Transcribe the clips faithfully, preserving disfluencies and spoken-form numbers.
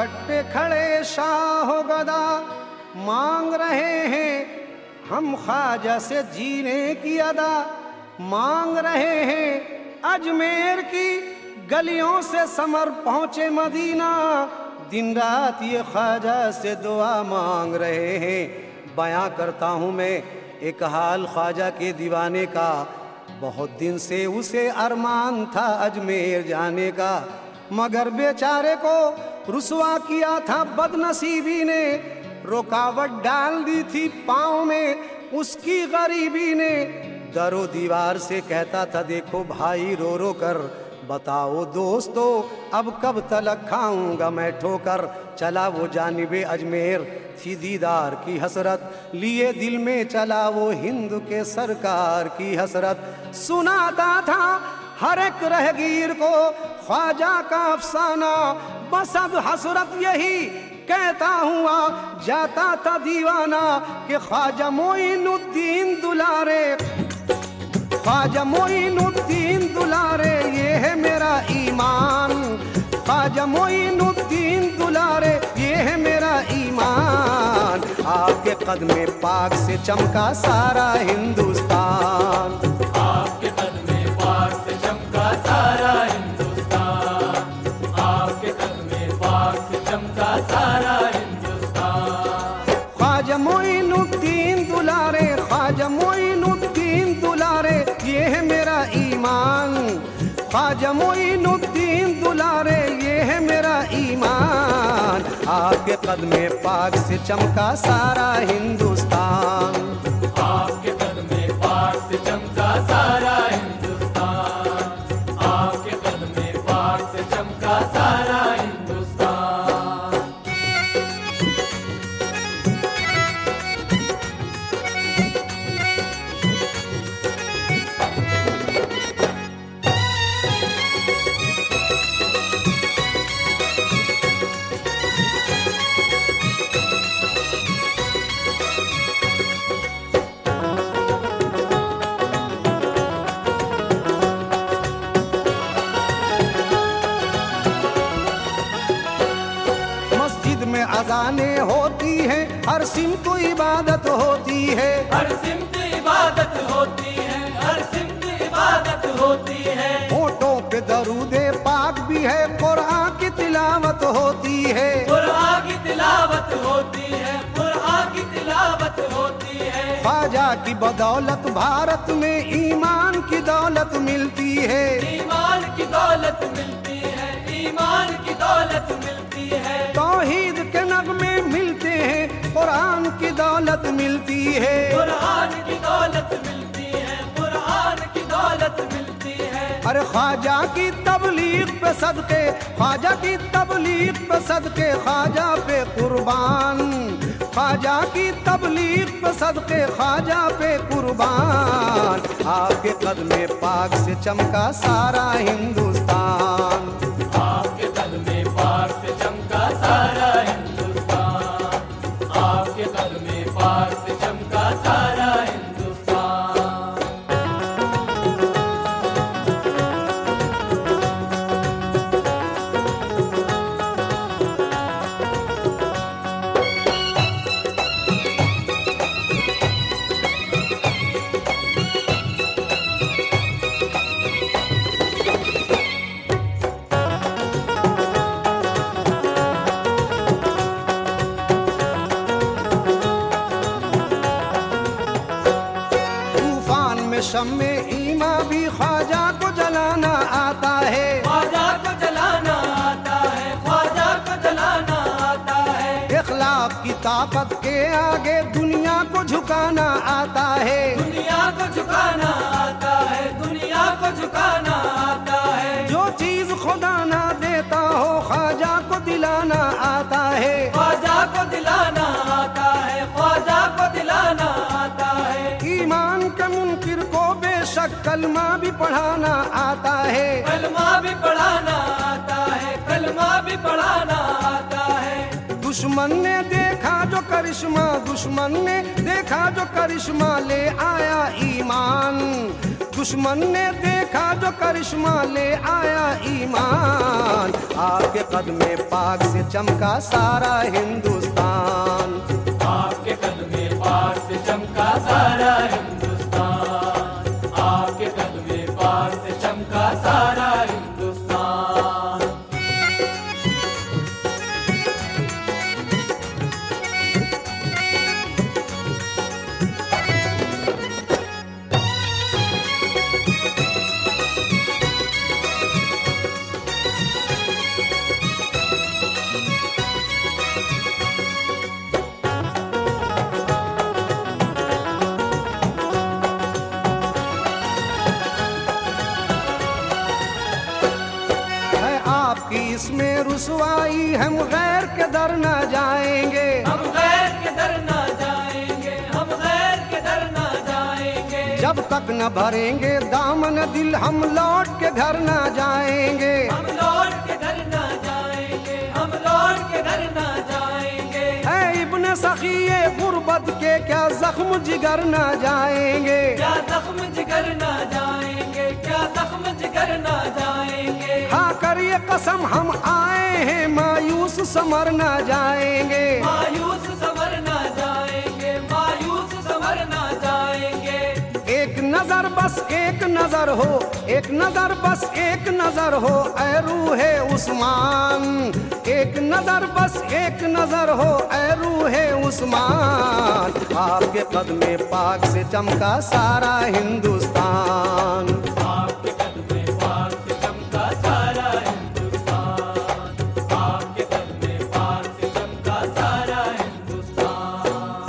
खट्टे खड़े शाह गदा मांग रहे हैं हम ख्वाजा से जीने की अदा, मांग रहे हैं अजमेर की गलियों से समर पहुँचे मदीना, दिन रात ये ख्वाजा से दुआ मांग रहे हैं। बयां करता हूँ मैं एक हाल ख्वाजा के दीवाने का, बहुत दिन से उसे अरमान था अजमेर जाने का, मगर बेचारे को रुसवा किया था बदनसीबी ने, रुकावट डाल दी थी पाँव में उसकी गरीबी ने। दरो दीवार से कहता था देखो भाई रो रो कर, बताओ दोस्तों अब कब तलक खाऊंगा मैं ठोकर। चला वो जानिबे अजमेर थी दीदार की हसरत, लिए दिल में चला वो हिंद के सरकार की हसरत। सुनाता था हर एक रहगीर को ख्वाजा का अफसाना, बस अब हसरत यही कहता हुआ जाता था दीवाना कि ख्वाजा मोइनुद्दीन दुलारे, ख्वाजा मोइनुद्दीन दुलारे ये है मेरा ईमान, ख्वाजा मोइनुद्दीन दुलारे ये है मेरा ईमान। आपके कदमे पाक से चमका सारा हिंदुस्तान, आपके कदमे पाक से चमका सारा हिंदुस्तान, आपके कदमे पाक से चमका सारा हिंदुस्तान। ख्वाजा मोइनुद्दीन दुलारे, ख्वाजा मोइनुद्दीन दुलारे ये है मेरा ईमान, ख्वाजा मोइनुद्दीन दुलारे ये है मेरा ईमान। आपके कदमे पाक से चमका सारा हिंदुस्तान, आपके कदमे पाक से चमका सारा हिंदुस्तान, आपके कदमे पाक से चमका सारा हिंदुस्तान। अज़ानें होती हैं हर सिमत इबादत होती है, हर सिमत इबादत होती है, हर सिमत इबादत होती है। होठों पे दरूदे पाक भी है, कुरान की तिलावत होती है, कुरान की तिलावत होती है, कुरान की तिलावत होती है। ख्वाजा की बदौलत भारत में ईमान की दौलत मिलती है, ईमान की दौलत मिलती है, ईमान की दौलत मिलती है। तौहीद के नगमे मिलते हैं, कुरान की दौलत मिलती है, कुरान की दौलत मिलती है, कुरान की दौलत मिलती है। अरे ख्वाजा की तबलीग पे सदके, ख्वाजा की तबलीग पे सदके ख्वाजा पे कुर्बान, ख्वाजा की तबलीग पे सदके ख्वाजा पे कुर्बान। आपके कदमे पाक से चमका सारा हिंदुस्तान, आपके कदमे पाक से चमका सारा हिंदुस्तान, आपके कदमे पाक से चमका सारा हिंदुस्तान। शम्मे ईमा भी ख्वाजा को जलाना आता है, ख्वाजा को जलाना आता है, ख्वाजा को जलाना आता है। इखलाक की ताकत के आगे दुनिया को झुकाना आता है, दुनिया को झुकाना आता है, दुनिया को झुकाना आता है। जो चीज खुदा ना देता हो ख्वाजा को दिलाना आता है, ख्वाजा को दिलाना आता है, ख्वाजा को दिलाना आता है। ईमान के मुनकिर को बेशक कलमा भी पढ़ाना आता है, कलमा भी पढ़ाना आता है, कलमा भी पढ़ाना आता है। दुश्मन ने देखा जो करिश्मा, दुश्मन ने देखा जो करिश्मा ले आया ईमान, दुश्मन ने देखा जो करिश्मा ले आया ईमान। आपके कदमे पाक से चमका सारा हिंदुस्तान। आपके कदमे पाक से चमका सारा हिंदुस्तान। आपके कदमे पाक से चमका सारा हिंदुस्तान। इसमें रुसवाई हम गैर के दर न जाएंगे, हम गैर के दर न जाएंगे, हम गैर के दर न जाएंगे। जब तक न भरेंगे दामन दिल हम लौट के घर न जाएंगे, हम लौट के घर न जाएंगे, हम लौट के घर न जाएंगे। है इब्ने सखिए गुर्बत के क्या जख्म जिगर न जाएंगे, क्या जख्म जिगर न जाएंगे, क्या जख्म जिगर न जाएंगे। हाँ करिए कसम हम आए हैं मायूस समर न जाएंगे, मायूस समर न जाएंगे, मायूस समर न जाएंगे। एक नजर बस एक नजर हो, एक नजर बस एक नजर हो ऐ रूहे उस्मान। एक नजर बस एक नजर हो ऐ रूहे उस्मान। आपके कदमे पाक से चमका सारा हिंदुस्तान। आपके कदमे पाक से चमका सारा हिंदुस्तान। आपके कदमे पाक से चमका सारा हिंदुस्तान।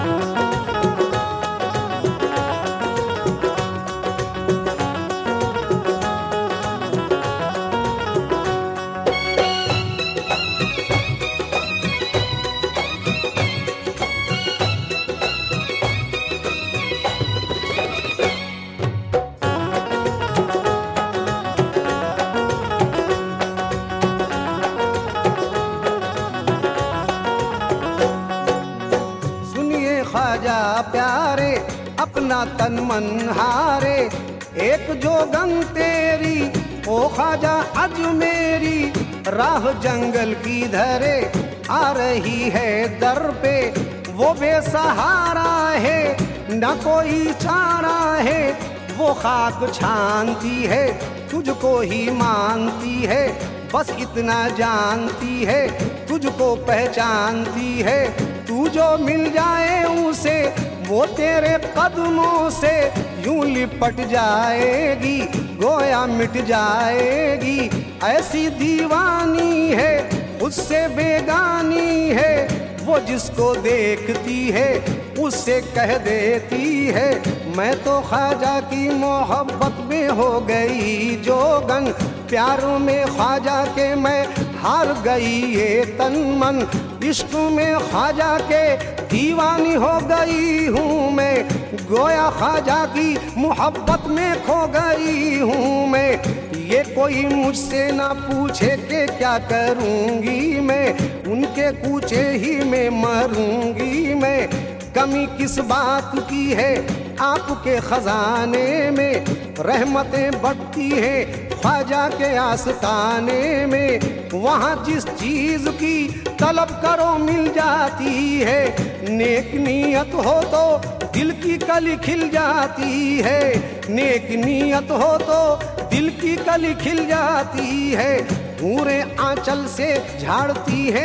ख्वाजा प्यारे अपना तन मन हारे, एक जोगन तेरी ओ ख्वाजा अजमेरी। राह जंगल की धरे आ रही है दर पे, वो बेसहारा है न कोई चारा है। वो खाक छानती है तुझको ही मानती है, बस इतना जानती है तुझको पहचानती है। तू जो मिल जाए उसे वो तेरे कदमों से यूं लिपट जाएगी, गोया मिट जाएगी। ऐसी दीवानी है उससे बेगानी है, वो जिसको देखती है उससे कह देती है मैं तो ख्वाजा की मोहब्बत में हो गई जोगन। प्यारों में ख्वाजा के मैं हार गई ये तन मन, इश्क में ख्वाजा के दीवानी हो गई हूँ मैं। गोया ख्वाजा की मोहब्बत में खो गई हूँ मैं। ये कोई मुझसे ना पूछे कि क्या करूँगी मैं, उनके कूचे ही में मरूंगी मैं। कमी किस बात की है आपके खजाने में, रहमतें बढ़ती हैं ख्वाजा के आस्ताने में। वहाँ जिस चीज की तलब करो मिल जाती है, नेक नीयत हो तो दिल की कली खिल जाती है। नेक नीयत हो तो दिल की कली खिल जाती है। पूरे आंचल से झाड़ती है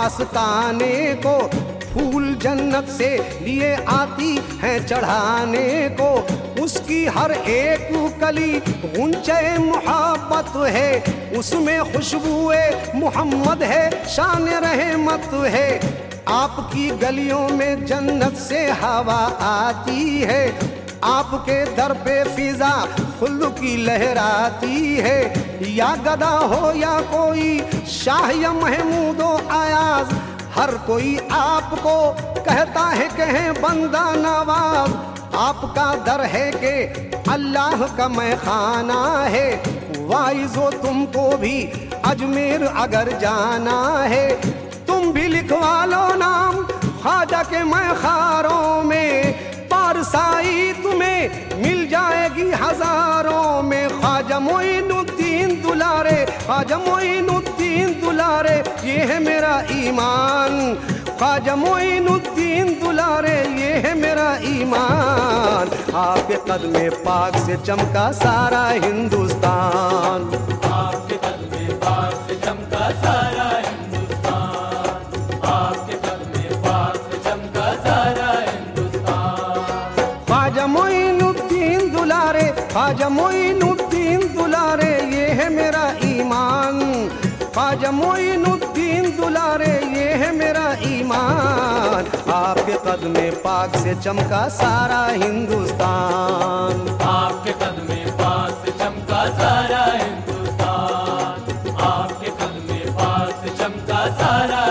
आस्ताने को, फूल जन्नत से लिए आती है चढ़ाने को। उसकी हर एक कली गुंचे मोहब्बत है, उसमें खुशबुए मोहम्मद है, शान रहमत है। आपकी गलियों में जन्नत से हवा आती है, आपके दर पे फिजा खुल्द की लहराती है। या गदा हो या कोई शाह या महमूदो आयाज, हर कोई आपको कहता है कहें बंदा नवाज। आपका दर है कि अल्लाह का मैं खाना है, वाइजो तुमको भी अजमेर अगर जाना है। तुम भी लिखवा लो नाम ख्वाजा के मैं खारों में, पारसाई तुम्हें मिल जाएगी हजारों में। ख्वाजा मोइनुद्दीन दुलारे, ख्वाजा मोइनुद्दीन मोइनुद्दीन दुलारे ये है मेरा ईमान, ख्वाजा मोइनुद्दीन दुलारे ये है मेरा ईमान। आपके कदमे पाक से चमका सारा हिंदुस्तान, आपके कदमे पाक से चमका सारा हिंदुस्तान, आपके कदमे पाक से चमका सारा हिंदुस्तान। ख्वाजा मोइनुद्दीन दुलारे, ख्वाजा मोइनुद्दीन दुलारे ये है मेरा ईमान, ख्वाजा मोइनुद्दीन दुलारे ये है मेरा ईमान। आपके कदमे पाक से चमका सारा हिंदुस्तान, आपके कदमे पाक से चमका सारा हिंदुस्तान, आपके कदमे पाक से चमका सारा